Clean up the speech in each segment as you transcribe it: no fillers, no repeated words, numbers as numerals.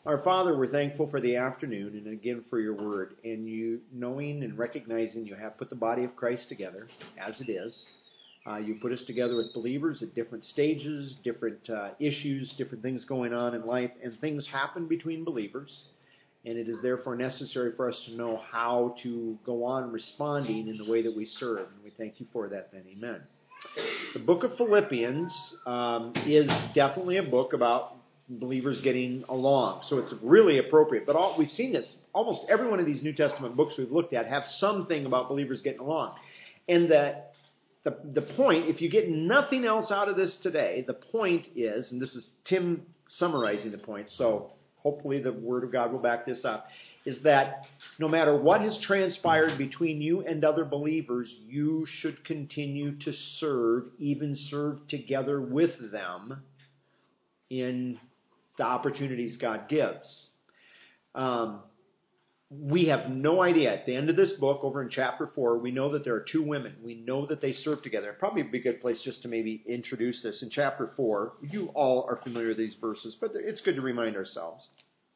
Our Father, we're thankful for the afternoon and again for your word, and you knowing and recognizing you have put the body of Christ together as it is. You put us together with believers at different stages, different issues, different things going on in life, and things happen between believers. And it is therefore necessary for us to know how to go on responding in the way that we serve. And we thank you for that then. Amen. The book of Philippians is definitely a book about believers getting along. So it's really appropriate. But we've seen this. Almost every one of these New Testament books we've looked at have something about believers getting along. And the point, if you get nothing else out of this today, the point is, and this is Tim summarizing the point, so hopefully the Word of God will back this up, is that no matter what has transpired between you and other believers, you should continue to serve, even serve together with them in the opportunities God gives. We have no idea. At the end of this book, over in chapter 4, we know that there are two women. We know that they serve together. It'd probably be a good place just to maybe introduce this. In chapter 4, you all are familiar with these verses, but it's good to remind ourselves.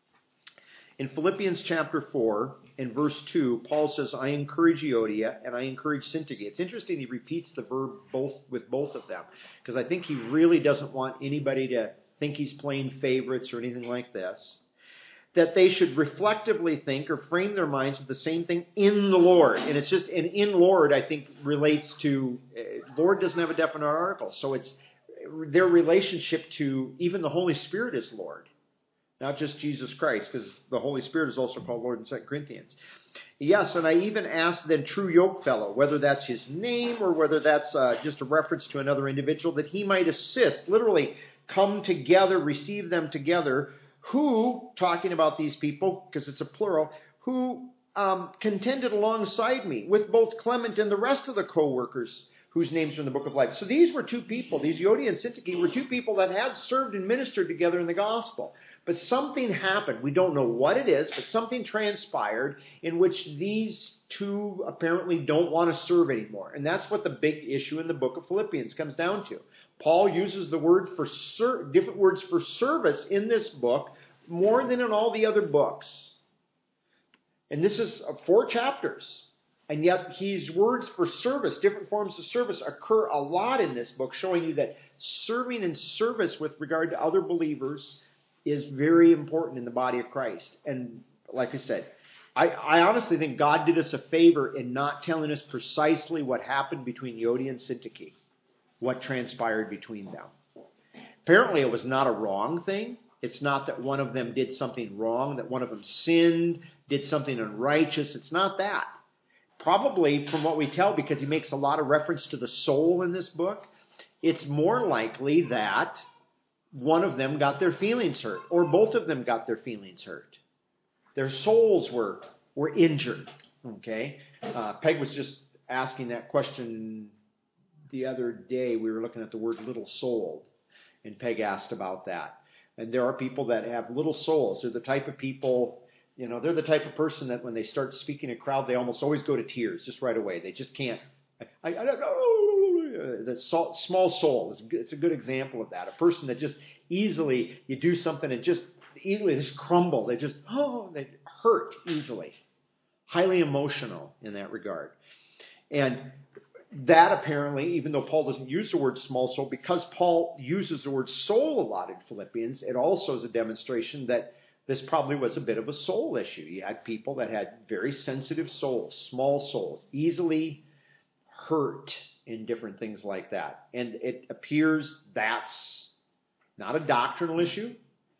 In Philippians chapter 4, in verse 2, Paul says, I encourage Euodia and I encourage Syntyche. It's interesting he repeats the verb with both of them, because I think he really doesn't want anybody to think he's playing favorites or anything like this. That they should reflectively think or frame their minds with the same thing in the Lord. And it's just, and in Lord, I think, relates to, Lord doesn't have a definite article. So it's their relationship to even the Holy Spirit is Lord. Not just Jesus Christ, because the Holy Spirit is also called Lord in 2 Corinthians. Yes, and I even asked the true yoke fellow, whether that's his name or whether that's just a reference to another individual, that he might assist, literally come together, receive them together, who, talking about these people, because it's a plural, who contended alongside me with both Clement and the rest of the co-workers whose names are in the book of life. So these were two people, these Euodia and Syntyche were two people that had served and ministered together in the gospel. But something happened. We don't know what it is, but something transpired in which these two apparently don't want to serve anymore. And that's what the big issue in the book of Philippians comes down to. Paul uses the word for different words for service in this book more than in all the other books. And this is 4 chapters. And yet his words for service, different forms of service, occur a lot in this book, showing you that serving and service with regard to other believers is very important in the body of Christ. And like I said, I honestly think God did us a favor in not telling us precisely what happened between Euodia and Syntyche, what transpired between them. Apparently it was not a wrong thing. It's not that one of them did something wrong, that one of them sinned, did something unrighteous. It's not that. Probably, from what we tell, because he makes a lot of reference to the soul in this book, it's more likely that one of them got their feelings hurt, or both of them got their feelings hurt. Their souls were injured. Okay? Peg was just asking that question the other day. We were looking at the word little souled, and Peg asked about that. And there are people that have little souls. They're the type of people, they're the type of person that when they start speaking in a crowd, they almost always go to tears just right away. They just can't. I don't know. The small soul, it's a good example of that. A person that just easily, you do something and just easily just crumble. They hurt easily. Highly emotional in that regard. And that apparently, even though Paul doesn't use the word small soul, because Paul uses the word soul a lot in Philippians, it also is a demonstration that this probably was a bit of a soul issue. You had people that had very sensitive souls, small souls, easily hurt in different things like that. And it appears that's not a doctrinal issue,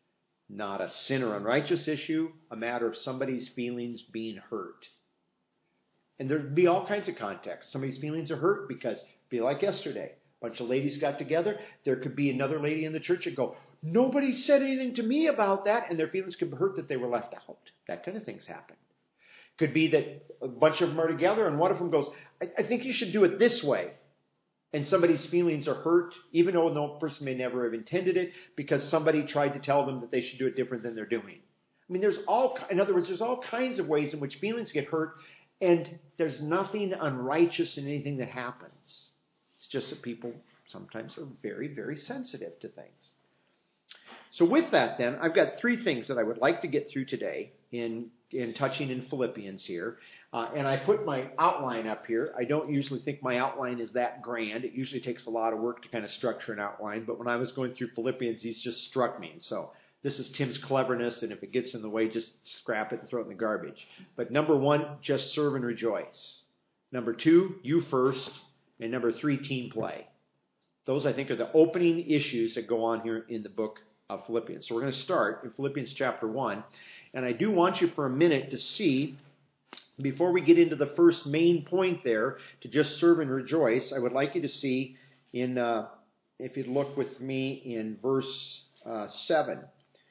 not a sin or unrighteous issue, a matter of somebody's feelings being hurt. And there'd be all kinds of contexts. Somebody's feelings are hurt because, be like yesterday, a bunch of ladies got together. There could be another lady in the church and go, nobody said anything to me about that, and their feelings could be hurt that they were left out. That kind of things happen. Could be that a bunch of them are together and one of them goes, I think you should do it this way. And somebody's feelings are hurt, even though no person may never have intended it, because somebody tried to tell them that they should do it different than they're doing. I mean, there's all kinds of ways in which feelings get hurt, and there's nothing unrighteous in anything that happens. It's just that people sometimes are very, very sensitive to things. So with that then, I've got three things that I would like to get through today in touching in Philippians here. And I put my outline up here. I don't usually think my outline is that grand. It usually takes a lot of work to kind of structure an outline. But when I was going through Philippians, these just struck me. And so this is Tim's cleverness, and if it gets in the way, just scrap it and throw it in the garbage. But number one, just serve and rejoice. Number two, you first. And number three, team play. Those, I think, are the opening issues that go on here in the book of Philippians. So we're going to start in Philippians chapter 1. And I do want you for a minute to see, before we get into the first main point there, to just serve and rejoice, I would like you to see in, if you'd look with me in verse 7.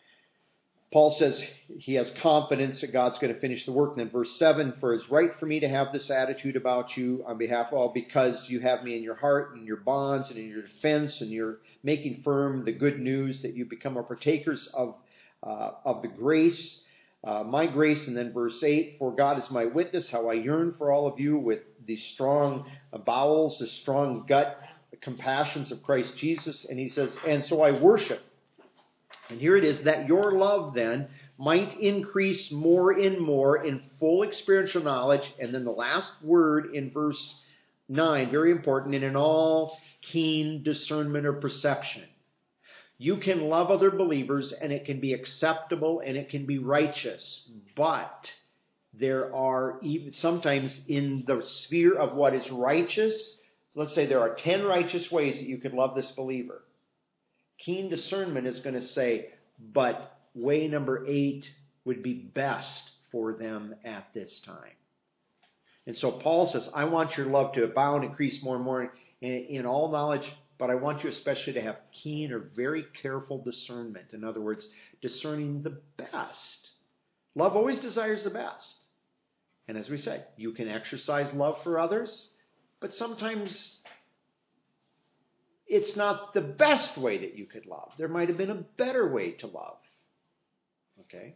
Paul says he has confidence that God's going to finish the work. And then verse 7, for it's right for me to have this attitude about you on behalf of all, because you have me in your heart and in your bonds and in your defense, and you're making firm the good news that you become a partakers of the grace, my grace. And then verse 8, for God is my witness, how I yearn for all of you with these strong bowels, the strong gut, the compassions of Christ Jesus. And he says, and so I worship. And here it is, that your love then might increase more and more in full experiential knowledge. And then the last word in verse 9, very important, and in all keen discernment or perception. You can love other believers, and it can be acceptable, and it can be righteous. But there are, even sometimes in the sphere of what is righteous, let's say there are 10 righteous ways that you could love this believer. Keen discernment is going to say, but way number 8 would be best for them at this time. And so Paul says, I want your love to abound, increase more and more in all knowledge, but I want you especially to have keen or very careful discernment. In other words, discerning the best. Love always desires the best. And as we said, you can exercise love for others, but sometimes it's not the best way that you could love. There might have been a better way to love. Okay?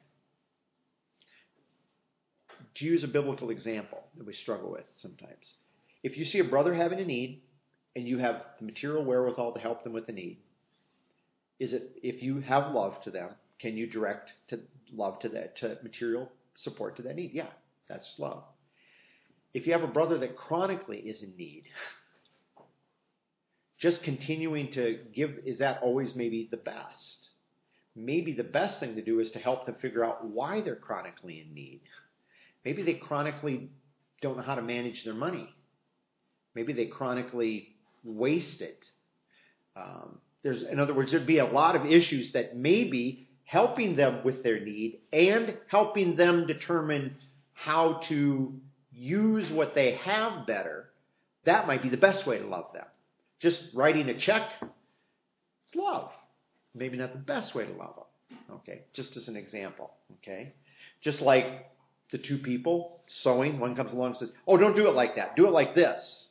To use a biblical example that we struggle with sometimes. If you see a brother having a need and you have the material wherewithal to help them with the need, if you have love to them, can you direct love to material support to that need? Yeah, that's love. If you have a brother that chronically is in need, just continuing to give, is that always maybe the best? Maybe the best thing to do is to help them figure out why they're chronically in need. Maybe they chronically don't know how to manage their money. Maybe they chronically waste it. In other words, there'd be a lot of issues that maybe helping them with their need and helping them determine how to use what they have better, that might be the best way to love them. Just writing a check, it's love. Maybe not the best way to love them. Okay, just as an example. Okay, just like the two people sewing, one comes along and says, oh, don't do it like that. Do it like this.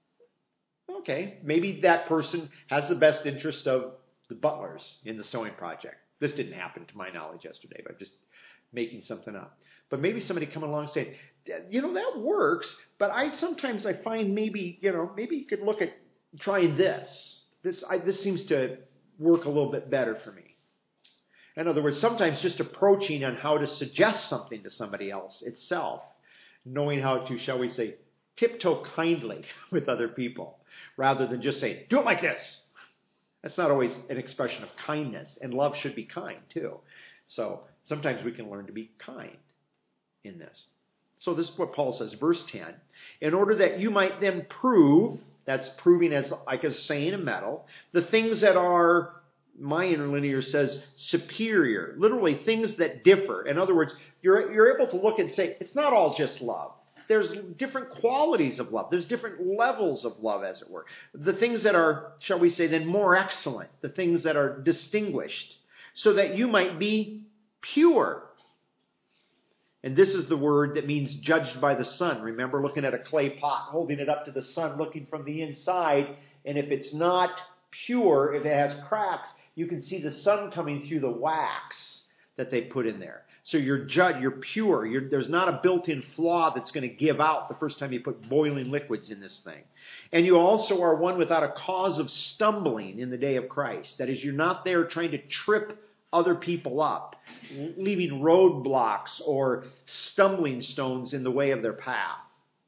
Okay, maybe that person has the best interest of the butlers in the sewing project. This didn't happen to my knowledge yesterday, but I'm just making something up. But maybe somebody coming along saying, that works, but sometimes I find maybe you could look at trying this. This seems to work a little bit better for me. In other words, sometimes just approaching on how to suggest something to somebody else itself, knowing how to, shall we say, tiptoe kindly with other people, rather than just saying, do it like this. That's not always an expression of kindness, and love should be kind too. So sometimes we can learn to be kind in this. So this is what Paul says, verse 10, in order that you might then prove, that's proving as like a saying a metal, the things that are, my interlinear says, superior, literally things that differ. In other words, you're able to look and say, it's not all just love. There's different qualities of love. There's different levels of love, as it were. The things that are, shall we say, then more excellent, the things that are distinguished, so that you might be pure. And this is the word that means judged by the sun. Remember looking at a clay pot, holding it up to the sun, looking from the inside. And if it's not pure, if it has cracks, you can see the sun coming through the wax that they put in there. So you're judged, you're pure. There's not a built-in flaw that's going to give out the first time you put boiling liquids in this thing. And you also are one without a cause of stumbling in the day of Christ. That is, you're not there trying to trip other people up, leaving roadblocks or stumbling stones in the way of their path.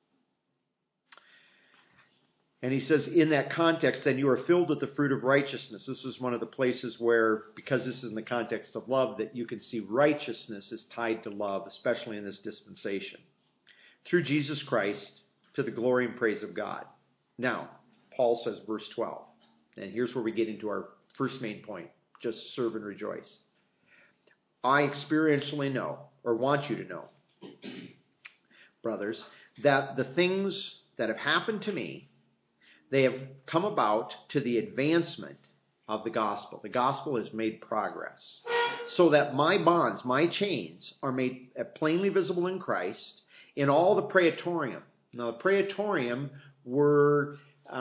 And he says, in that context, then you are filled with the fruit of righteousness. This is one of the places where, because this is in the context of love, that you can see righteousness is tied to love, especially in this dispensation. Through Jesus Christ, to the glory and praise of God. Now, Paul says, verse 12, and here's where we get into our first main point, just serve and rejoice. I experientially know, or want you to know, brothers, that the things that have happened to me, they have come about to the advancement of the gospel. The gospel has made progress. So that my bonds, my chains, are made plainly visible in Christ in all the praetorium. Now, the praetorium were,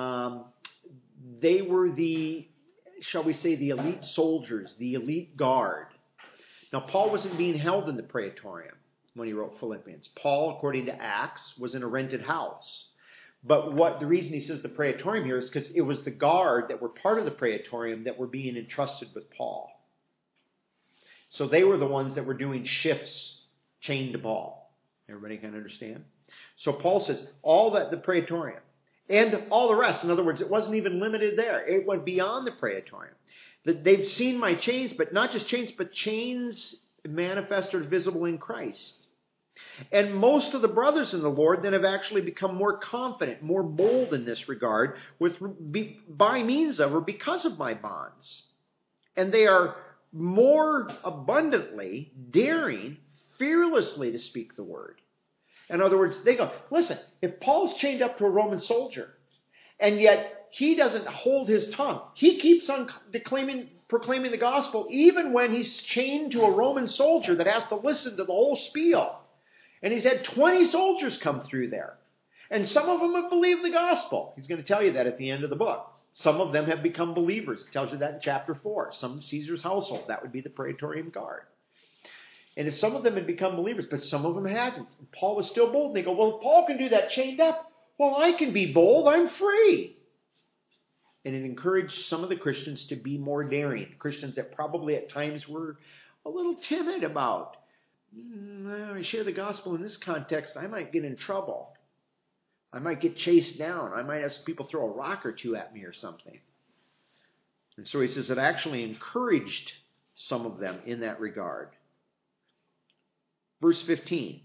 they were the, shall we say, the elite soldiers, the elite guard. Now, Paul wasn't being held in the praetorium when he wrote Philippians. Paul, according to Acts, was in a rented house. But the reason he says the praetorium here is because it was the guard that were part of the praetorium that were being entrusted with Paul. So they were the ones that were doing shifts chained to Paul. Everybody can understand? So Paul says all that the praetorium and all the rest. In other words, it wasn't even limited there. It went beyond the praetorium. That they've seen my chains, but not just chains, but chains manifest or visible in Christ. And most of the brothers in the Lord then have actually become more confident, more bold in this regard by means of or because of my bonds. And they are more abundantly daring fearlessly to speak the word. In other words, they go, listen, if Paul's chained up to a Roman soldier and yet he doesn't hold his tongue, he keeps on proclaiming the gospel even when he's chained to a Roman soldier that has to listen to the whole spiel. And he's had 20 soldiers come through there. And some of them have believed the gospel. He's going to tell you that at the end of the book. Some of them have become believers. It tells you that in chapter 4. Some Caesar's household. That would be the Praetorian Guard. And if some of them had become believers, but some of them hadn't. And Paul was still bold. And they go, well, if Paul can do that chained up, well, I can be bold. I'm free. And it encouraged some of the Christians to be more daring. Christians that probably at times were a little timid about, I share the gospel in this context, I might get in trouble. I might get chased down. I might have some people throw a rock or two at me or something. And so he says it actually encouraged some of them in that regard. Verse 15.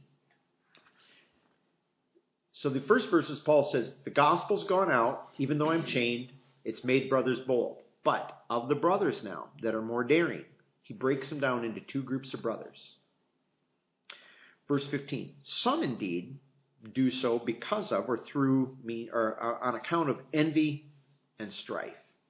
So the first verses, Paul says, the gospel's gone out, even though I'm chained, it's made brothers bold. But of the brothers now that are more daring, he breaks them down into two groups of brothers. Verse 15, some indeed do so because of or through me or on account of envy and strife.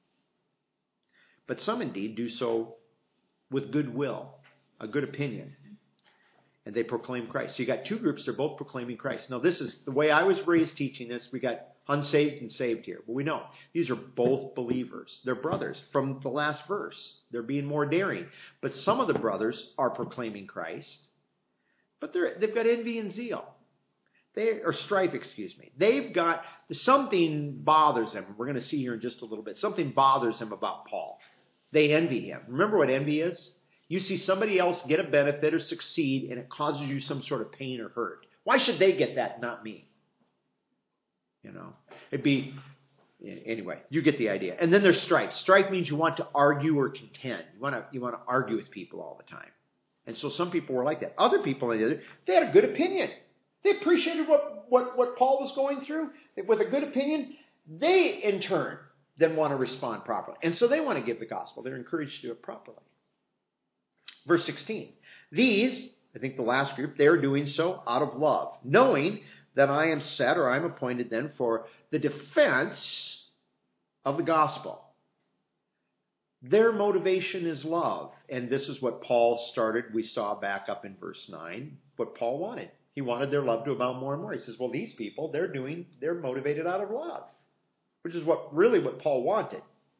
But some indeed do so with goodwill, a good opinion, and they proclaim Christ. So you got two groups, they're both proclaiming Christ. Now this is the way I was raised teaching this. We got unsaved and saved here. But we know these are both believers. They're brothers. From the last verse, they're being more daring. But some of the brothers are proclaiming Christ. But they've got envy and zeal. Strife. They've got something bothers them. We're going to see here in just a little bit. Something bothers them about Paul. They envy him. Remember what envy is? You see somebody else get a benefit or succeed, and it causes you some sort of pain or hurt. Why should they get that, not me? You know, anyway, you get the idea. And then there's strife. Strife means you want to argue or contend. You want to argue with people all the time. And so some people were like that. Other people, on the other, they had a good opinion. They appreciated what Paul was going through. With a good opinion, they, in turn, then want to respond properly. And so they want to give the gospel. They're encouraged to do it properly. Verse 16. These, I think the last group, they're doing so out of love, knowing that I am set, or I'm appointed then, for the defense of the gospel. Their motivation is love. And this is what Paul started. We saw back up in verse 9 what Paul wanted. He wanted their love to abound more and more. He says, well, these people, they're motivated out of love, which is what Paul wanted.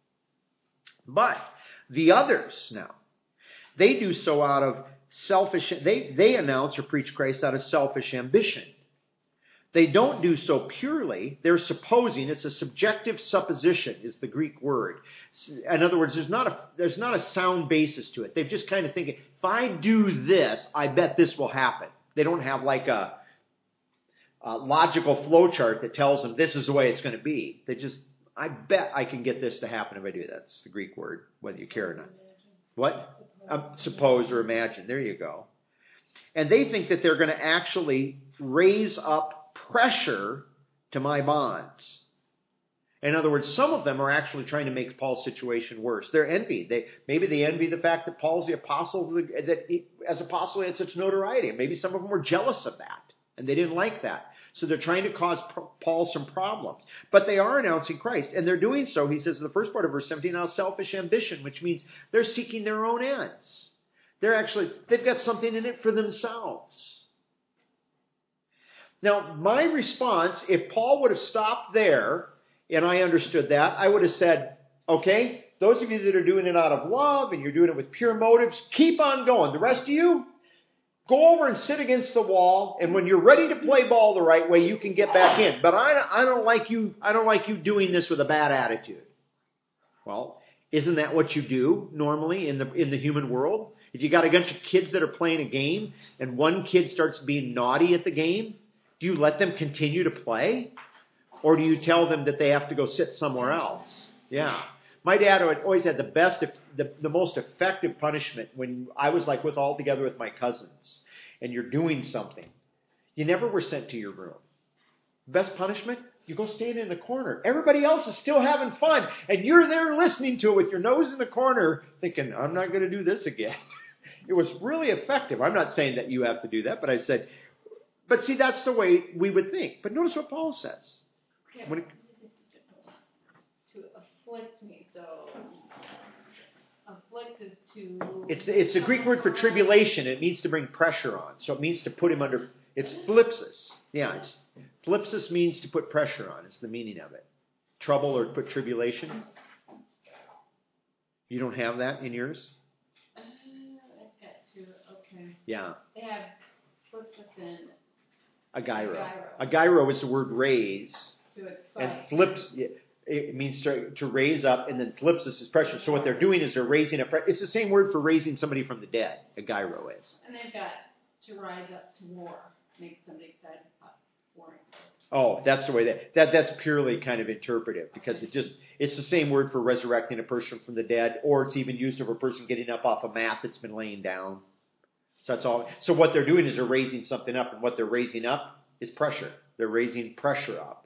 But the others now, they do so out of selfish, they announce or preach Christ out of selfish ambition. They don't do so purely. They're supposing. It's a subjective supposition is the Greek word. In other words, there's not a sound basis to it. They've just kind of thinking, if I do this, I bet this will happen. They don't have like a logical flow chart that tells them this is the way it's going to be. They just, I bet I can get this to happen if I do that. That's the Greek word, whether you care or not. What? Suppose or imagine. There you go. And they think that they're going to actually raise up pressure to my bonds. In other words, some of them are actually trying to make Paul's situation worse. They're envy. Maybe they envy the fact that Paul's the apostle, that as apostle he had such notoriety. Maybe some of them were jealous of that, and they didn't like that. So they're trying to cause Paul some problems. But they are announcing Christ, and they're doing so, he says in the first part of verse 17, out of selfish ambition, which means they're seeking their own ends. They've got something in it for themselves. Now, my response, if Paul would have stopped there, and I understood that, I would have said, okay, those of you that are doing it out of love and you're doing it with pure motives, keep on going. The rest of you, go over and sit against the wall, and when you're ready to play ball the right way, you can get back in. But I don't like you doing this with a bad attitude. Well, isn't that what you do normally in the human world? If you got a bunch of kids that are playing a game and one kid starts being naughty at the game, do you let them continue to play? Or do you tell them that they have to go sit somewhere else? Yeah. My dad always had the most effective punishment when I was like all together with my cousins and you're doing something. You never were sent to your room. Best punishment? You go stand in the corner. Everybody else is still having fun and you're there listening to it with your nose in the corner thinking, I'm not going to do this again. It was really effective. I'm not saying that you have to do that, but I said, but see, that's the way we would think. But notice what Paul says. Yeah, to afflict me, so afflict is to... It's a Greek word for tribulation. It means to bring pressure on. So it means to put him under... It's thlipsis. Yeah, thlipsis means to put pressure on. It's the meaning of it. Trouble or put tribulation. You don't have that in yours? I've got two. Okay. Yeah. They have thlipsis and... Agyro. Agyro is the word raise. To excite. And flips, it means to raise up, and then thlipsis is pressure. So what they're doing is they're raising up. It's the same word for raising somebody from the dead. Agyro is. And they've got to rise up to war. Make somebody excited about warring. Oh, that's the way that's purely kind of interpretive because it's the same word for resurrecting a person from the dead, or it's even used of a person getting up off a mat that's been laying down. So that's all. So what they're doing is they're raising something up, and what they're raising up is pressure. They're raising pressure up.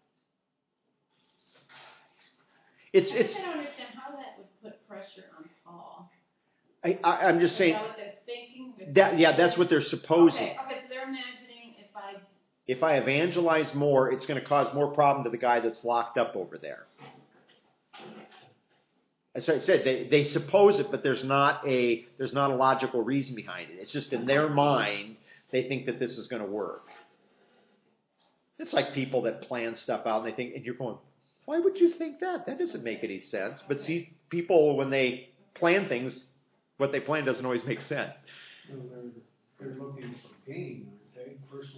I don't understand how that would put pressure on Paul. I'm just saying. Is that what they're thinking? That's what they're supposing. Okay, so they're imagining if I evangelize more, it's going to cause more problem to the guy that's locked up over there. As I said, they suppose it, but there's not a logical reason behind it. It's just in their mind, they think that this is going to work. It's like people that plan stuff out and they think, and you're going, why would you think that? That doesn't make any sense. But see, people, when they plan things, what they plan doesn't always make sense. They're looking for gain, aren't they? Personal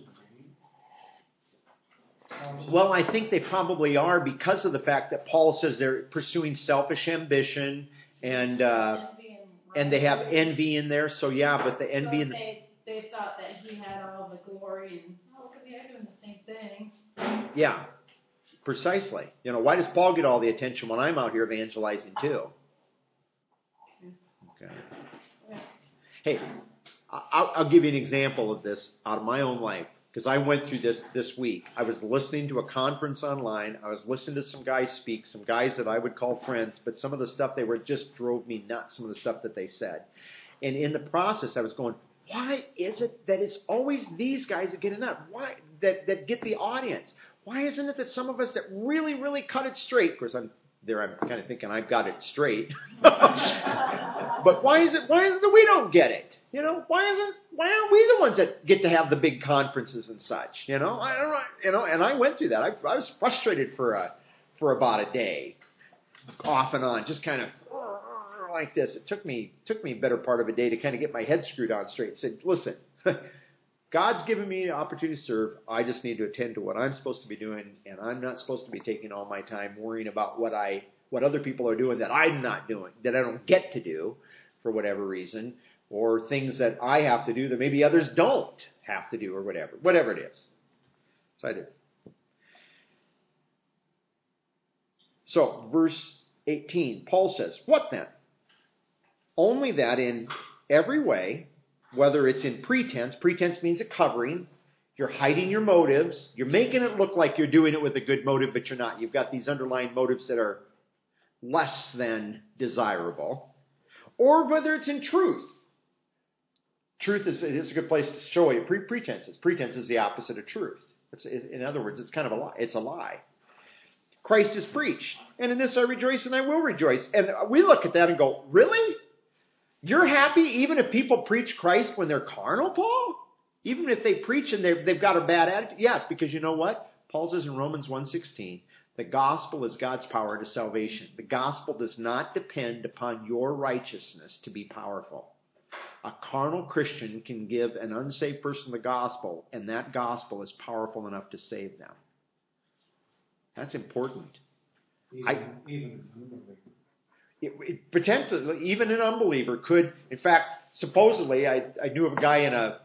gain. Well, I think they probably are because of the fact that Paul says they're pursuing selfish ambition and they have envy in there. So yeah, but the envy and they thought that he had all the glory and look at the guy doing the same thing. Yeah, precisely. Why does Paul get all the attention when I'm out here evangelizing too? Okay. Hey, I'll give you an example of this out of my own life. Because I went through this week. I was listening to a conference online. I was listening to some guys speak, some guys that I would call friends, but some of the stuff they were just drove me nuts, some of the stuff that they said. And in the process, I was going, why is it that it's always these guys that get it up? Why that get the audience? Why isn't it that some of us that really, really cut it straight, of course I'm kind of thinking I've got it straight. But why is it that we don't get it? Why aren't we the ones that get to have the big conferences and such? I don't know. And I went through that. I was frustrated for about a day, off and on, just kind of like this. It took me a better part of a day to kind of get my head screwed on straight. I said, listen, God's given me an opportunity to serve. I just need to attend to what I'm supposed to be doing, and I'm not supposed to be taking all my time worrying about what other people are doing that I'm not doing, that I don't get to do for whatever reason, or things that I have to do that maybe others don't have to do, or whatever it is. So I do. So, verse 18, Paul says, what then? Only that in every way, whether it's in pretense means a covering, you're hiding your motives, you're making it look like you're doing it with a good motive, but you're not. You've got these underlying motives that are less than desirable. Or whether it's in truth. Truth is a good place to show you pretenses. Pretense is the opposite of truth. In other words, it's kind of a lie. It's a lie. Christ is preached. And in this I rejoice and I will rejoice. And we look at that and go, really? You're happy even if people preach Christ when they're carnal, Paul? Even if they preach and they've got a bad attitude? Yes, because you know what? Paul says in Romans 1:16, the gospel is God's power to salvation. The gospel does not depend upon your righteousness to be powerful. A carnal Christian can give an unsaved person the gospel, and that gospel is powerful enough to save them. That's important. Even Potentially, even an unbeliever could, in fact, supposedly, I knew of a guy in a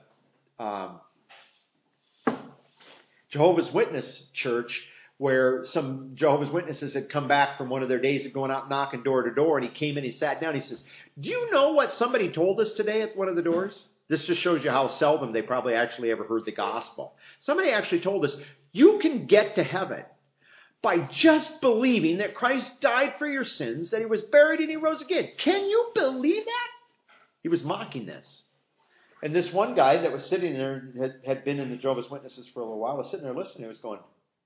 Jehovah's Witness church where some Jehovah's Witnesses had come back from one of their days of going out knocking door to door, and he came in, he sat down, he says, do you know what somebody told us today at one of the doors? This just shows you how seldom they probably actually ever heard the gospel. Somebody actually told us, you can get to heaven by just believing that Christ died for your sins, that he was buried and he rose again. Can you believe that? He was mocking this. And this one guy that was sitting there, had been in the Jehovah's Witnesses for a little while, was sitting there listening. He was going,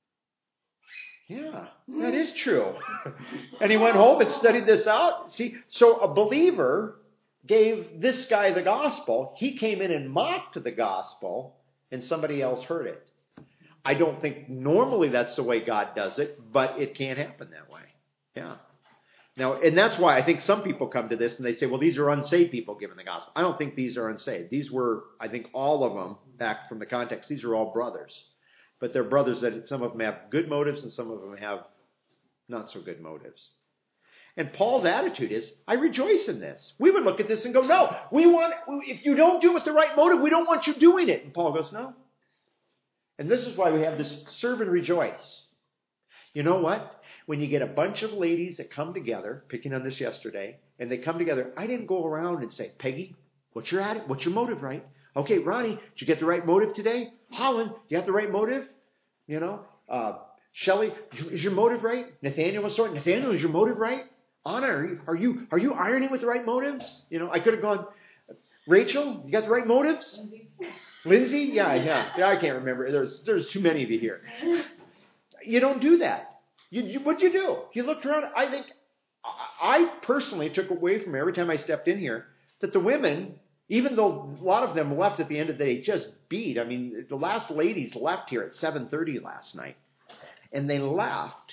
yeah, that is true. And he went home and studied this out. See, so a believer gave this guy the gospel. He came in and mocked the gospel, and somebody else heard it. I don't think normally that's the way God does it, but it can happen that way. Yeah. Now, and that's why I think some people come to this and they say, well, these are unsaved people giving the gospel. I don't think these are unsaved. These were, I think all of them, back from the context, these are all brothers. But they're brothers that some of them have good motives and some of them have not so good motives. And Paul's attitude is, I rejoice in this. We would look at this and go, no, if you don't do it with the right motive, we don't want you doing it. And Paul goes, no. And this is why we have this serve and rejoice. You know what? When you get a bunch of ladies that come together, picking on this yesterday, and they come together, I didn't go around and say, Peggy, what's your motive, right? Okay, Ronnie, did you get the right motive today? Holland, you have the right motive? You know, Shelley, is your motive right? Nathaniel, is your motive right? Anna, are you ironing with the right motives? You know, I could have gone, Rachel, you got the right motives? Lindsay? Yeah, I can't remember. There's too many of you here. You don't do that. What'd you do? You looked around. I think I personally took away from every time I stepped in here that the women, even though a lot of them left at the end of the day just beat. I mean, the last ladies left here at 7:30 last night. And they left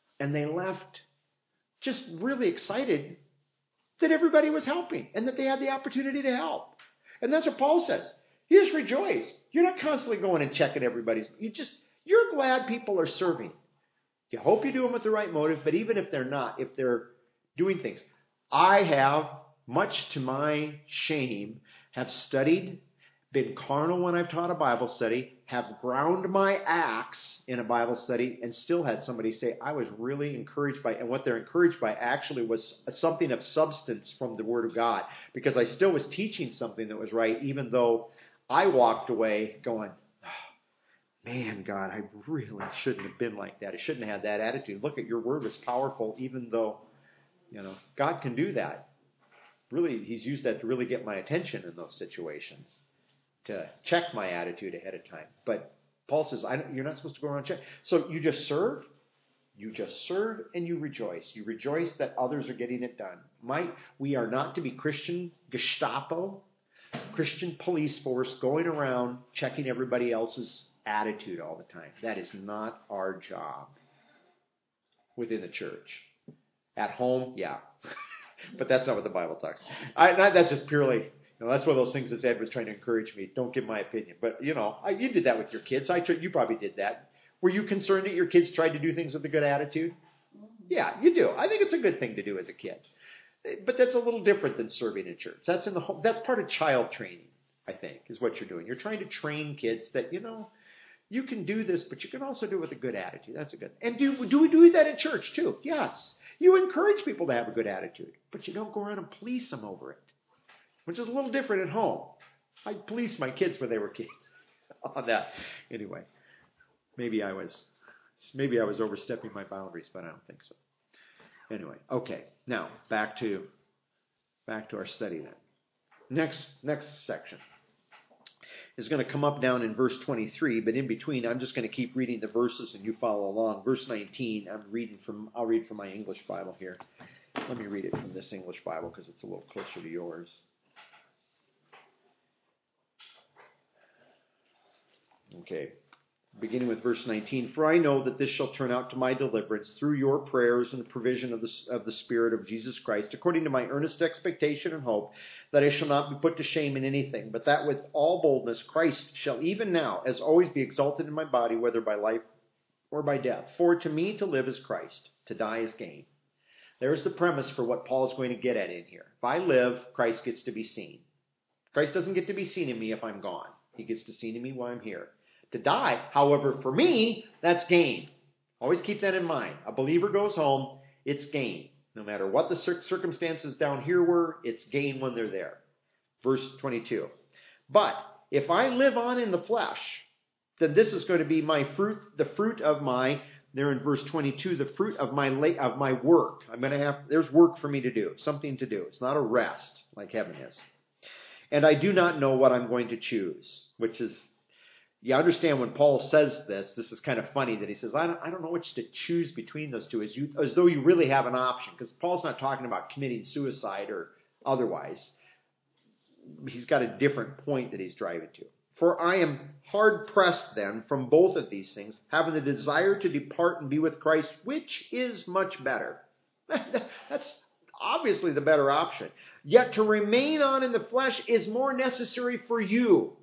just really excited that everybody was helping and that they had the opportunity to help. And that's what Paul says. You just rejoice. You're not constantly going and checking everybody's. You're glad people are serving. You hope you do them with the right motive, but even if they're not, if they're doing things. I have, much to my shame, have studied, been carnal when I've taught a Bible study, have ground my axe in a Bible study, and still had somebody say, I was really encouraged by, and what they're encouraged by actually was something of substance from the Word of God, because I still was teaching something that was right, even though I walked away going, oh, man, God, I really shouldn't have been like that. I shouldn't have had that attitude. Look at your Word was powerful, even though, God can do that. Really, He's used that to really get my attention in those situations, to check my attitude ahead of time. But Paul says, you're not supposed to go around and check. So you just serve. You just serve and you rejoice. You rejoice that others are getting it done. We are not to be Christian Gestapo, Christian police force going around checking everybody else's attitude all the time. That is not our job within the church. At home, yeah. But that's not what the Bible talks. That's just purely, Now, that's one of those things that Ed was trying to encourage me. Don't give my opinion. But, you did that with your kids. You probably did that. Were you concerned that your kids tried to do things with a good attitude? Yeah, you do. I think it's a good thing to do as a kid. But that's a little different than serving in church. That's in the home. That's part of child training, I think, is what you're doing. You're trying to train kids that, you can do this, but you can also do it with a good attitude. That's a good. And do we do that in church too? Yes. You encourage people to have a good attitude, but you don't go around and police them over it, which is a little different at home. I policed my kids when they were kids on that. Anyway, maybe I was overstepping my boundaries, but I don't think so. Anyway, okay. Now back to our study then. Next section is going to come up down in verse 23, but in between, I'm just going to keep reading the verses and you follow along. Verse 19, I'll read from my English Bible here. Let me read it from this English Bible because it's a little closer to yours. Okay. Beginning with verse 19, for I know that this shall turn out to my deliverance through your prayers and the provision of the Spirit of Jesus Christ, according to my earnest expectation and hope, that I shall not be put to shame in anything, but that with all boldness Christ shall even now, as always, be exalted in my body, whether by life or by death. For to me to live is Christ, to die is gain. There's the premise for what Paul is going to get at in here. If I live, Christ gets to be seen. Christ doesn't get to be seen in me if I'm gone. He gets to be seen in me while I'm here. To die, however, for me, that's gain. Always keep that in mind. A believer goes home, it's gain. No matter what the circumstances down here were, it's gain when they're there. Verse 22. But if I live on in the flesh, then this is going to be my fruit, the fruit of my, there in verse 22, the fruit of my work. There's work for me to do, something to do. It's not a rest like heaven is. And I do not know what I'm going to choose, which is, you understand when Paul says this is kind of funny that he says, I don't know which to choose between those two, as though you really have an option, because Paul's not talking about committing suicide or otherwise. He's got a different point that he's driving to. For I am hard pressed then from both of these things, having the desire to depart and be with Christ, which is much better. That's obviously the better option. Yet to remain on in the flesh is more necessary for you.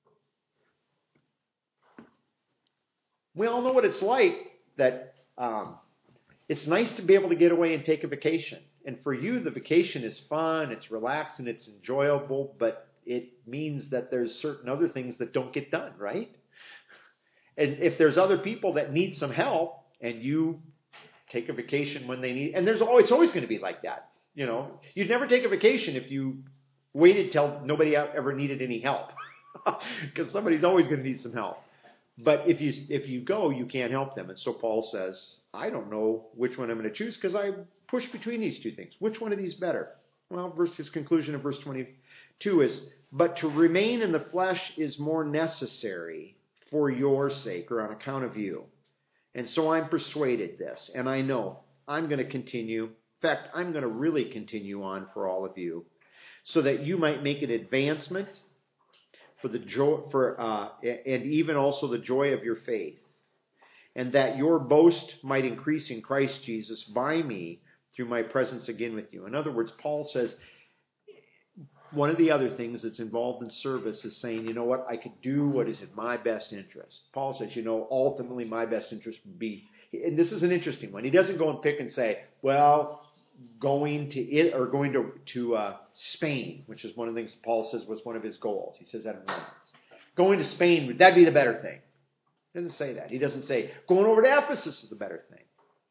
We all know what it's like, that it's nice to be able to get away and take a vacation. And for you, the vacation is fun, it's relaxing, it's enjoyable, but it means that there's certain other things that don't get done, right? And if there's other people that need some help, and you take a vacation when they need, and it's always going to be like that. You'd never take a vacation if you waited till nobody ever needed any help, because somebody's always going to need some help. But if you go, you can't help them. And so Paul says, I don't know which one I'm going to choose because I push between these two things. Which one of these better? Well, his conclusion of verse 22 is, but to remain in the flesh is more necessary for your sake or on account of you. And so I'm persuaded this, and I know I'm going to continue. In fact, I'm going to really continue on for all of you so that you might make an advancement for the joy, and even also the joy of your faith, and that your boast might increase in Christ Jesus by me through my presence again with you. In other words, Paul says one of the other things that's involved in service is saying, you know what, I could do what is in my best interest. Paul says, ultimately my best interest would be, and this is an interesting one. He doesn't go and pick and say, well, going to Spain, which is one of the things Paul says was one of his goals. He says that in Romans. Going to Spain, would that be the better thing? He doesn't say that. He doesn't say going over to Ephesus is the better thing.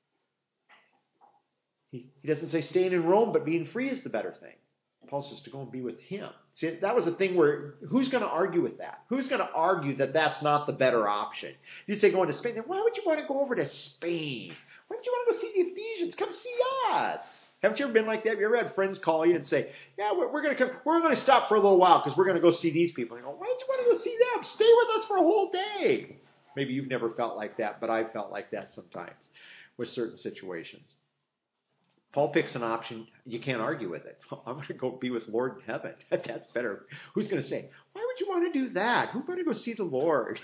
He doesn't say staying in Rome but being free is the better thing. Paul says to go and be with him. See, that was a thing where, who's going to argue with that? Who's going to argue that that's not the better option? You say going to Spain, then why would you want to go over to Spain? Why don't you want to go see the Ephesians? Come see us. Haven't you ever been like that? Have you ever had friends call you and say, yeah, we're going to come. We're going to stop for a little while because we're going to go see these people. And you go, why don't you want to go see them? Stay with us for a whole day. Maybe you've never felt like that, but I've felt like that sometimes with certain situations. Paul picks an option. You can't argue with it. I'm going to go be with Lord in heaven. That's better. Who's going to say, why would you want to do that? Who's going to go see the Lord?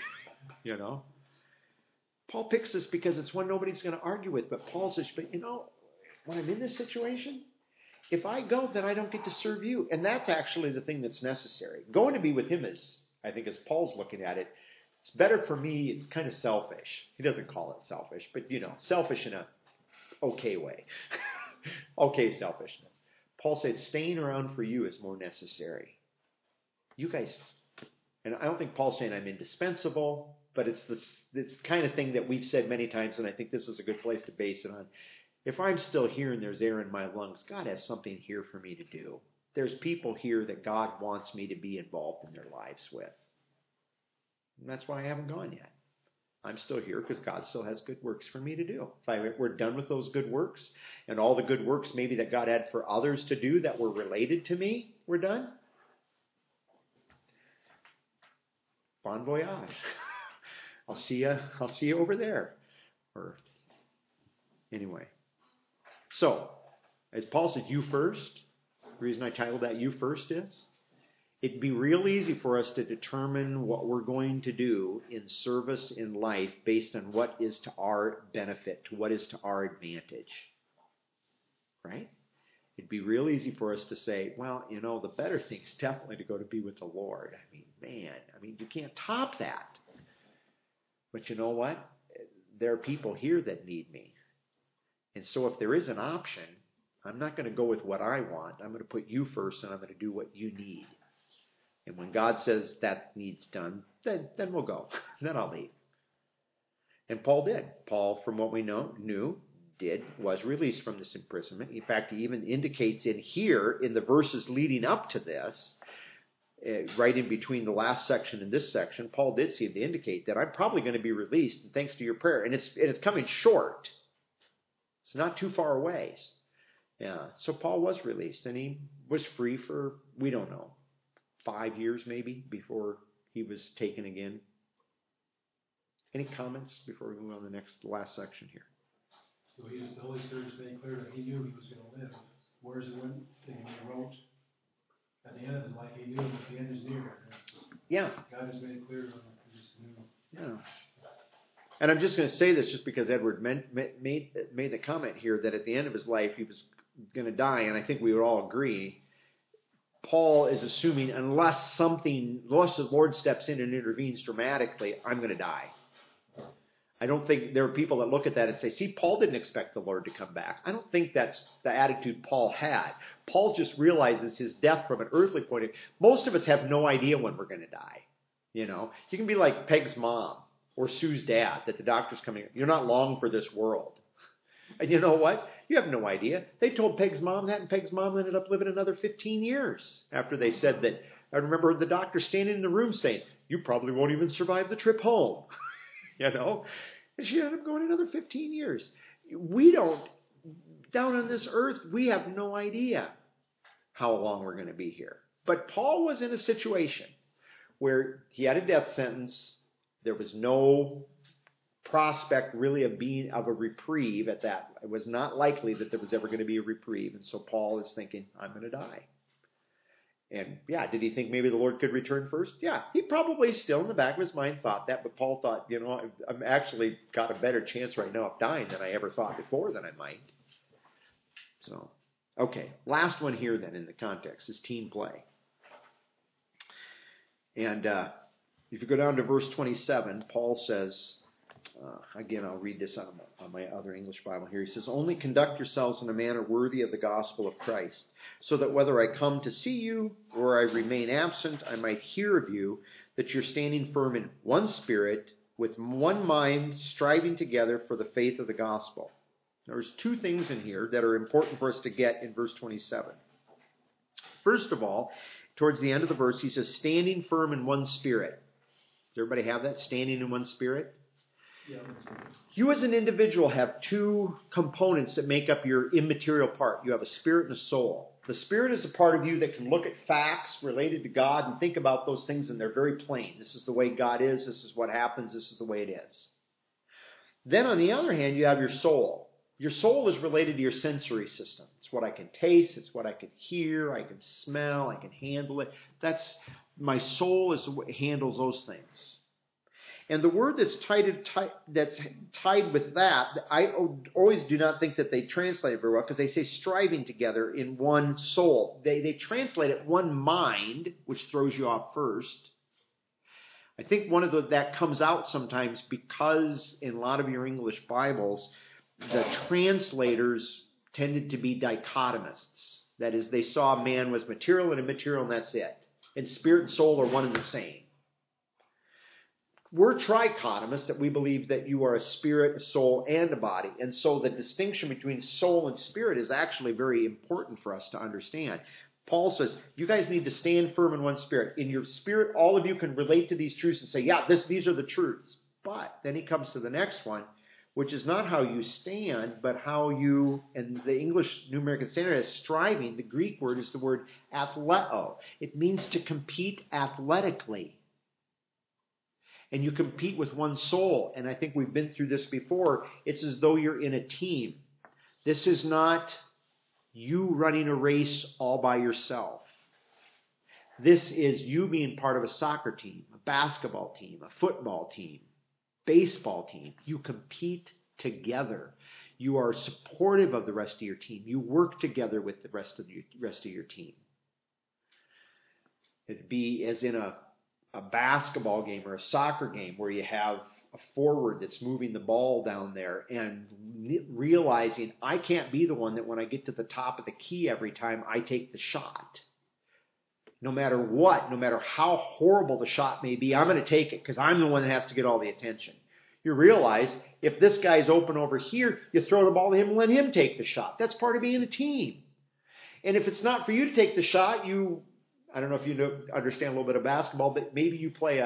Paul picks this because it's one nobody's going to argue with. But Paul says, but when I'm in this situation, if I go, then I don't get to serve you. And that's actually the thing that's necessary. Going to be with him is, I think as Paul's looking at it, it's better for me. It's kind of selfish. He doesn't call it selfish, but selfish in a okay way. Okay selfishness. Paul said staying around for you is more necessary. You guys, and I don't think Paul's saying I'm indispensable, but it's this kind of thing that we've said many times, and I think this is a good place to base it on. If I'm still here and there's air in my lungs, God has something here for me to do. There's people here that God wants me to be involved in their lives with. And that's why I haven't gone yet. I'm still here because God still has good works for me to do. If we're done with those good works and all the good works maybe that God had for others to do that were related to me, we're done. Bon voyage. I'll see you over there. Or anyway. So, as Paul said, you first. The reason I titled that You First is it'd be real easy for us to determine what we're going to do in service in life based on what is to our benefit, to what is to our advantage. Right? It'd be real easy for us to say, well, the better thing is definitely to go to be with the Lord. You can't top that. But you know what? There are people here that need me. And so if there is an option, I'm not going to go with what I want. I'm going to put you first and I'm going to do what you need. And when God says that needs done, then we'll go. Then I'll leave. And Paul did. Paul, from what we was released from this imprisonment. In fact, he even indicates in here, in the verses leading up to this, right in between the last section and this section, Paul did seem to indicate that I'm probably going to be released thanks to your prayer. And it's coming short. It's not too far away. Yeah. So Paul was released and he was free for, we don't know, 5 years maybe before he was taken again. Any comments before we move on to the last section here? So the Holy Spirit is making clear that he knew he was going to live. Whereas when he wrote at the end of his life, he knew that the end is near. Yeah. God has made it clear that he just knew. Yeah. And I'm just going to say this just because Edward made the comment here that at the end of his life he was going to die, and I think we would all agree. Paul is assuming unless the Lord steps in and intervenes dramatically, I'm going to die. I don't think there are people that look at that and say, see, Paul didn't expect the Lord to come back. I don't think that's the attitude Paul had. Paul just realizes his death from an earthly point of view. Most of us have no idea when we're going to die. You can be like Peg's mom or Sue's dad, that the doctor's coming. You're not long for this world. And you know what? You have no idea. They told Peg's mom that, and Peg's mom ended up living another 15 years after they said that. I remember the doctor standing in the room saying, you probably won't even survive the trip home. And she ended up going another 15 years. Down on this earth, we have no idea how long we're going to be here. But Paul was in a situation where he had a death sentence. There was no prospect really of a reprieve at that. It was not likely that there was ever going to be a reprieve. And so Paul is thinking, I'm going to die. And yeah, did he think maybe the Lord could return first? Yeah, he probably still in the back of his mind thought that. But Paul thought, I've actually got a better chance right now of dying than I ever thought before that I might. So, okay, last one here then in the context is team play. And if you go down to verse 27, Paul says, again, I'll read this on my other English Bible here. He says, only conduct yourselves in a manner worthy of the gospel of Christ, so that whether I come to see you or I remain absent, I might hear of you, that you're standing firm in one spirit, with one mind, striving together for the faith of the gospel. There's two things in here that are important for us to get in verse 27. First of all, towards the end of the verse, he says, standing firm in one spirit. Does everybody have that? Standing in one spirit? Yeah. You as an individual have two components that make up your immaterial part. You have a spirit and a soul. The spirit is a part of you that can look at facts related to God and think about those things, and they're very plain. This is the way God is. This is what happens. This is the way it is. Then on the other hand, you have your soul. Your soul is related to your sensory system. It's what I can taste. It's what I can hear. I can smell. I can handle it. My soul is what handles those things. And the word that's tied with that, I always do not think that they translate it very well, because they say striving together in one soul. They translate it one mind, which throws you off first. I think that comes out sometimes because in a lot of your English Bibles, the translators tended to be dichotomists. That is, they saw man was material and immaterial, and that's it. And spirit and soul are one and the same. We're trichotomists, that we believe that you are a spirit, a soul, and a body. And so the distinction between soul and spirit is actually very important for us to understand. Paul says, you guys need to stand firm in one spirit. In your spirit, all of you can relate to these truths and say, yeah, these are the truths. But then he comes to the next one, which is not how you stand, but how you, and the English New American Standard is striving. The Greek word is the word athleo. It means to compete athletically. And you compete with one soul. And I think we've been through this before. It's as though you're in a team. This is not you running a race all by yourself. This is you being part of a soccer team, a basketball team, a football team, baseball team. You compete together. You are supportive of the rest of your team. You work together with the rest of your team. It'd be as in a basketball game or a soccer game where you have a forward that's moving the ball down there and realizing I can't be the one that when I get to the top of the key every time I take the shot. No matter what, no matter how horrible the shot may be, I'm going to take it because I'm the one that has to get all the attention. You realize if this guy's open over here, you throw the ball to him and let him take the shot. That's part of being a team. And if it's not for you to take the shot, I don't know if you understand a little bit of basketball, but maybe you play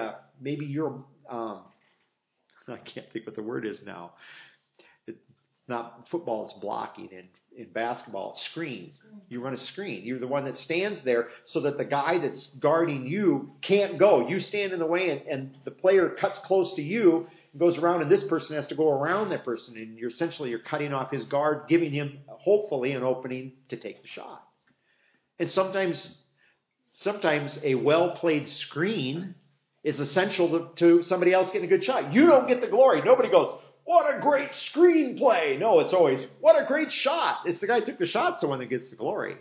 I can't think what the word is now. It's not football, it's blocking. And in basketball, it's screen. You run a screen. You're the one that stands there so that the guy that's guarding you can't go. You stand in the way and the player cuts close to you, goes around, and this person has to go around that person. And you're cutting off his guard, giving him, hopefully, an opening to take the shot. And sometimes a well-played screen is essential to somebody else getting a good shot. You don't get the glory. Nobody goes, what a great screen play. No, it's always, what a great shot. It's the guy who took the shot's the one that gets the glory.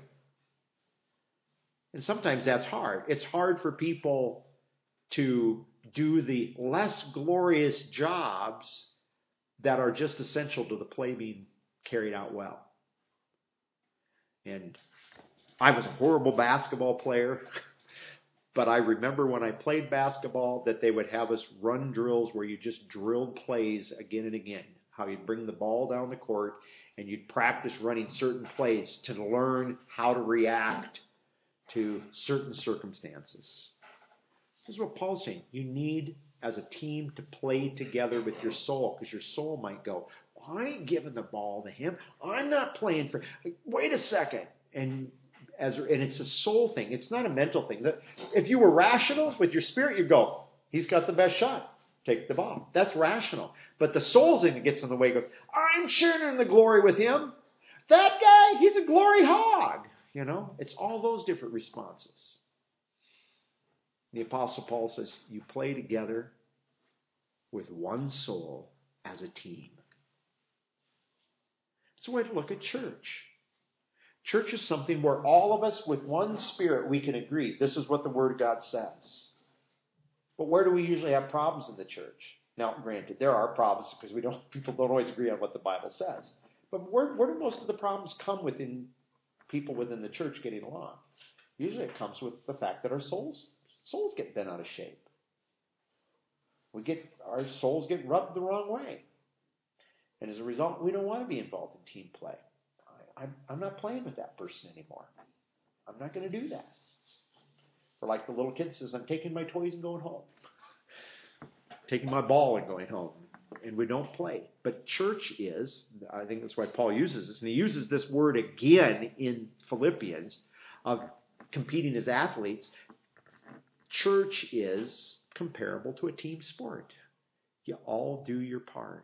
And sometimes that's hard. It's hard for people to do the less glorious jobs that are just essential to the play being carried out well. And I was a horrible basketball player, but I remember when I played basketball that they would have us run drills where you just drilled plays again and again, how you'd bring the ball down the court and you'd practice running certain plays to learn how to react to certain circumstances. This is what Paul's saying. You need, as a team, to play together with your soul, because your soul might go, well, I ain't giving the ball to him. I'm not playing for, wait a second. And it's a soul thing. It's not a mental thing. If you were rational with your spirit, you'd go, he's got the best shot. Take the ball. That's rational. But the soul thing that gets in the way goes, I'm sharing the glory with him. That guy, he's a glory hog. It's all those different responses. The Apostle Paul says, you play together with one soul as a team. It's a way to look at church. Church is something where all of us with one spirit, we can agree. This is what the Word of God says. But where do we usually have problems in the church? Now, granted, there are problems because people don't always agree on what the Bible says. But where do most of the problems come within people within the church getting along? Usually it comes with the fact that our souls get bent out of shape. Our souls get rubbed the wrong way. And as a result, we don't want to be involved in team play. I'm not playing with that person anymore. I'm not going to do that. Or like the little kid says, I'm taking my toys and going home. Taking my ball and going home. And we don't play. But church is, I think that's why Paul uses this, and he uses this word again in Philippians of competing as athletes. Church is comparable to a team sport. You all do your part.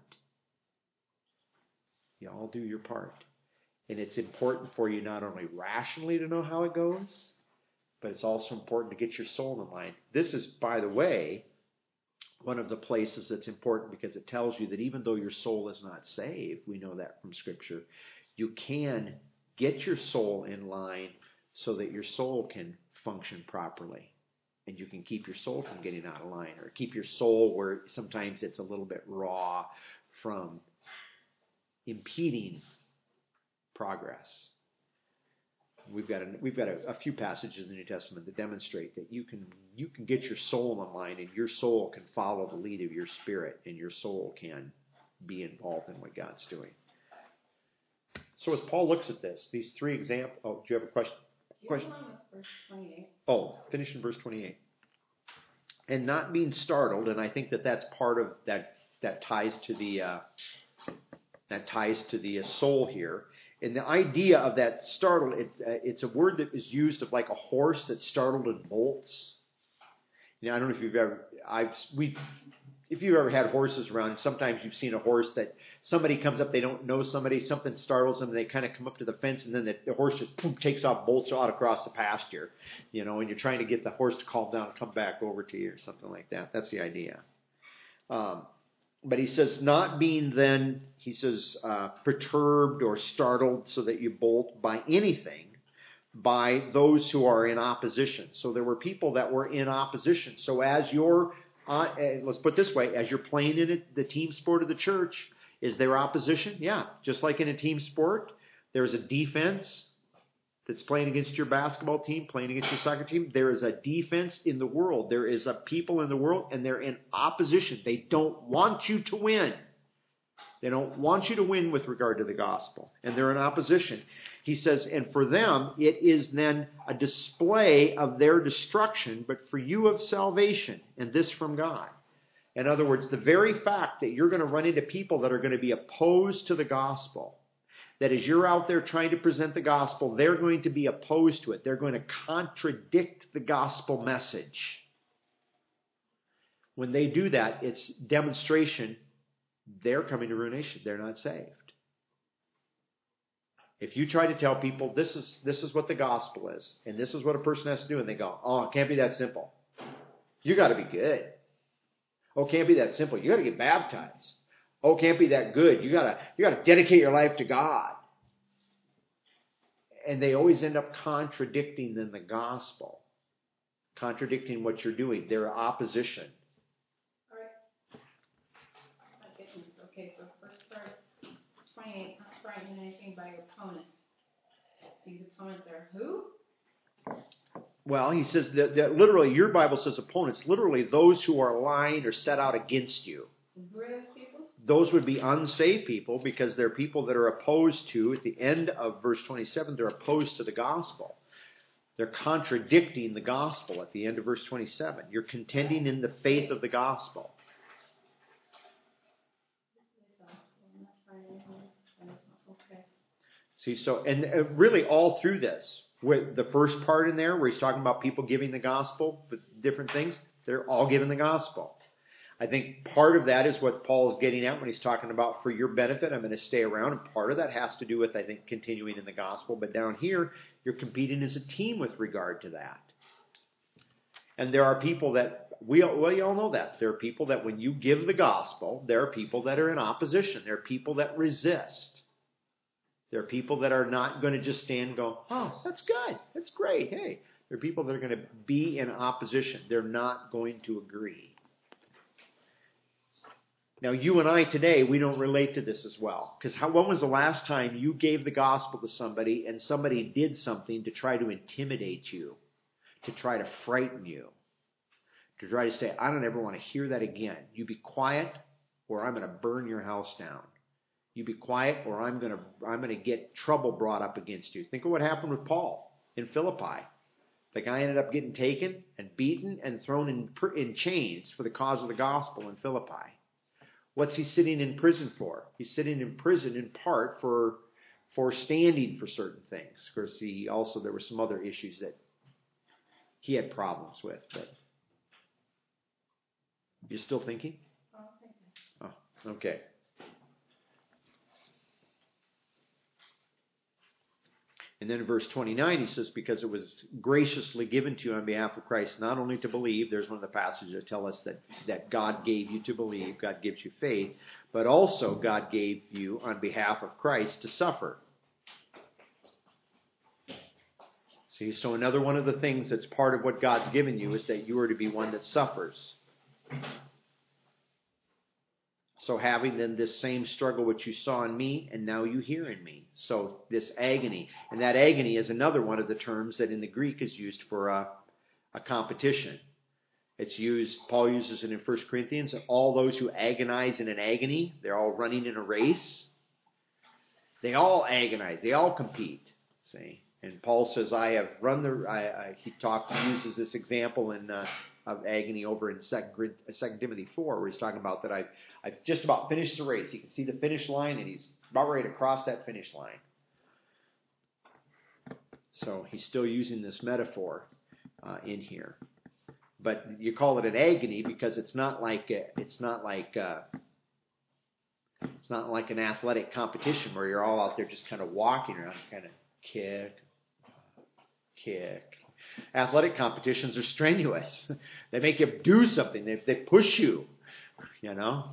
You all do your part. And it's important for you not only rationally to know how it goes, but it's also important to get your soul in line. This is, by the way, one of the places that's important because it tells you that even though your soul is not saved, we know that from Scripture, you can get your soul in line so that your soul can function properly. And you can keep your soul from getting out of line, or keep your soul where sometimes it's a little bit raw from impeding progress. We've got a few passages in the New Testament that demonstrate that you can get your soul in line, and your soul can follow the lead of your spirit, and your soul can be involved in what God's doing. So as Paul looks at this, these three examples. Oh, do you have a question? Question. Verse 28. Oh, finish in verse 28. And not being startled, and I think that's part of that ties to the soul here. And the idea of that startled, it's a word that is used of like a horse that's startled and bolts. You know, I don't know if you've ever had horses around. Sometimes you've seen a horse that somebody comes up, they don't know somebody, something startles them, and they kind of come up to the fence, and then the horse just takes off, bolts out across the pasture, you know, and you're trying to get the horse to calm down and come back over to you or something like that. That's the idea. But he says, not being then, he says, perturbed or startled so that you bolt by anything, by those who are in opposition. So there were people that were in opposition. So as you're, let's put it this way, as you're playing in the team sport of the church, is there opposition? Yeah, just like in a team sport, there's a defense that's playing against your basketball team, playing against your soccer team. There is a defense in the world. There is a people in the world, and they're in opposition. They don't want you to win. They don't want you to win with regard to the gospel, and they're in opposition. He says, and for them, it is then a display of their destruction, but for you of salvation, and this from God. In other words, the very fact that you're going to run into people that are going to be opposed to the gospel, that as you're out there trying to present the gospel, they're going to be opposed to it. They're going to contradict the gospel message. When they do that, it's demonstration they're coming to ruination. They're not saved. If you try to tell people this is what the gospel is, and this is what a person has to do, and they go, oh, it can't be that simple. You got to be good. Oh, it can't be that simple. You got to get baptized. Oh, it can't be that good. You got to dedicate your life to God. And they always end up contradicting then the gospel, contradicting what you're doing. Their opposition. All right. Okay, so first part, 28, not frightened anything by your opponents. These opponents are who? Well, he says that literally, your Bible says opponents, literally those who are lying or set out against you. Who are those people? Those would be unsaved people, because they're people that are opposed to, at the end of verse 27, they're opposed to the gospel. They're contradicting the gospel at the end of verse 27. You're contending in the faith of the gospel. Okay. See, so, and really all through this, with the first part in there where he's talking about people giving the gospel, but different things, they're all giving the gospel. I think part of that is what Paul is getting at when he's talking about for your benefit, I'm going to stay around. And part of that has to do with, I think, continuing in the gospel. But down here, you're competing as a team with regard to that. And there are people that, we all know that. There are people that when you give the gospel, there are people that are in opposition. There are people that resist. There are people that are not going to just stand and go, oh, that's good. That's great. Hey, there are people that are going to be in opposition. They're not going to agree. Now, you and I today, we don't relate to this as well. Because when was the last time you gave the gospel to somebody and somebody did something to try to intimidate you, to try to frighten you, to try to say, I don't ever want to hear that again. You be quiet or I'm going to burn your house down. You be quiet or I'm going to get trouble brought up against you. Think of what happened with Paul in Philippi. The guy ended up getting taken and beaten and thrown in chains for the cause of the gospel in Philippi. What's he sitting in prison for? He's sitting in prison in part for standing for certain things. Of course, there were some other issues that he had problems with. But you're still thinking? Oh, okay. And then in verse 29, he says, because it was graciously given to you on behalf of Christ, not only to believe, there's one of the passages that tell us that God gave you to believe, God gives you faith, but also God gave you on behalf of Christ to suffer. See, so another one of the things that's part of what God's given you is that you are to be one that suffers. So having then this same struggle which you saw in me, and now you hear in me. So this agony. And that agony is another one of the terms that in the Greek is used for a competition. It's used, Paul uses it in 1 Corinthians, all those who agonize in an agony, they're all running in a race. They all agonize, they all compete. See? And Paul says, I have run he uses this example of agony over in 2 Timothy 4, where he's talking about that I've just about finished the race. You can see the finish line, and he's about ready to cross that finish line. So he's still using this metaphor in here. But you call it an agony because it's not like an athletic competition where you're all out there just kind of walking around, kind of kick. Athletic competitions are strenuous. They make you do something. They push you, you know.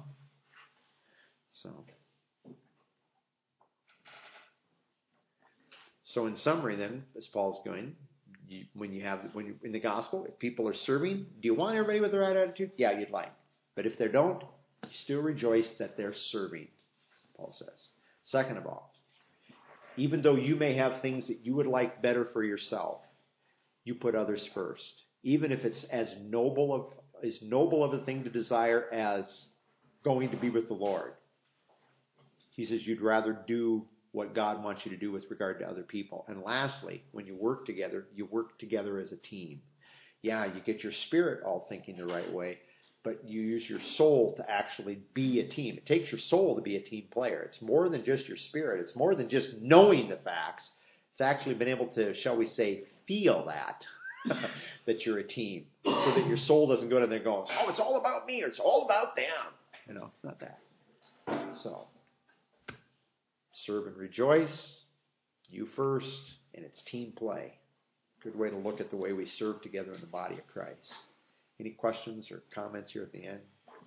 So in summary, then, as Paul's going, when you're in the gospel, if people are serving, do you want everybody with the right attitude? Yeah, you'd like. But if they don't, you still rejoice that they're serving, Paul says. Second of all, even though you may have things that you would like better for yourself, you put others first. Even if it's as noble of a thing to desire as going to be with the Lord. He says you'd rather do what God wants you to do with regard to other people. And lastly, when you work together as a team. Yeah, you get your spirit all thinking the right way, but you use your soul to actually be a team. It takes your soul to be a team player. It's more than just your spirit. It's more than just knowing the facts. It's actually been able to, shall we say, feel that you're a team. So that your soul doesn't go to there going, oh, it's all about me or it's all about them. You know, not that. So, serve and rejoice. You first. And it's team play. Good way to look at the way we serve together in the body of Christ. Any questions or comments here at the end?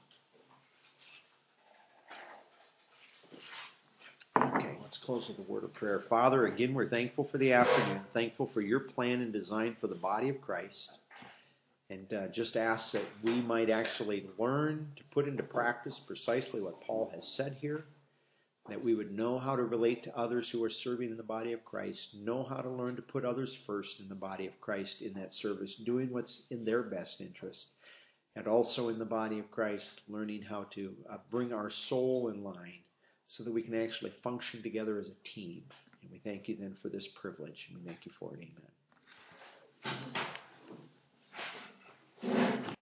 Okay, let's close with a word of prayer. Father, again, we're thankful for the afternoon, thankful for your plan and design for the body of Christ, and just ask that we might actually learn to put into practice precisely what Paul has said here, that we would know how to relate to others who are serving in the body of Christ, know how to learn to put others first in the body of Christ in that service, doing what's in their best interest, and also in the body of Christ, learning how to bring our soul in line so that we can actually function together as a team. And we thank you then for this privilege, and we thank you for it. Amen.